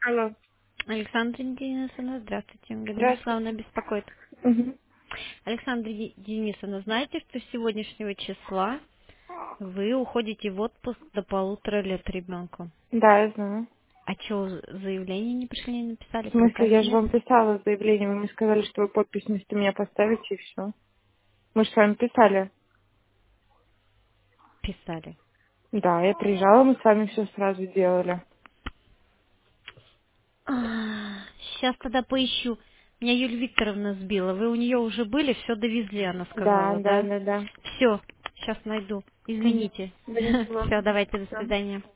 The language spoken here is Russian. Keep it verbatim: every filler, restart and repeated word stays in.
Алло. Александра Денисовна, здравствуйте. Галина Здравствуйте. Славна беспокоит. Мгм. Александра Де- Денисовна, знаете, что с сегодняшнего числа вы уходите в отпуск до полутора лет ребенку? Да, я знаю. А что, заявление не пришли, не В написали, смысле, приказа я же нет? вам писала заявление, вы мне сказали, что вы подпись вместо меня поставите, и все. Мы же с вами писали. Писали. Да, я приезжала, мы с вами все сразу делали. Сейчас тогда поищу. Меня Юлия Викторовна сбила. Вы у нее уже были, все довезли, она Да, сказала, да, да? да, да. Все, сейчас найду. Угу. Извините. Да ничего. Все, давайте, до Всё. свидания.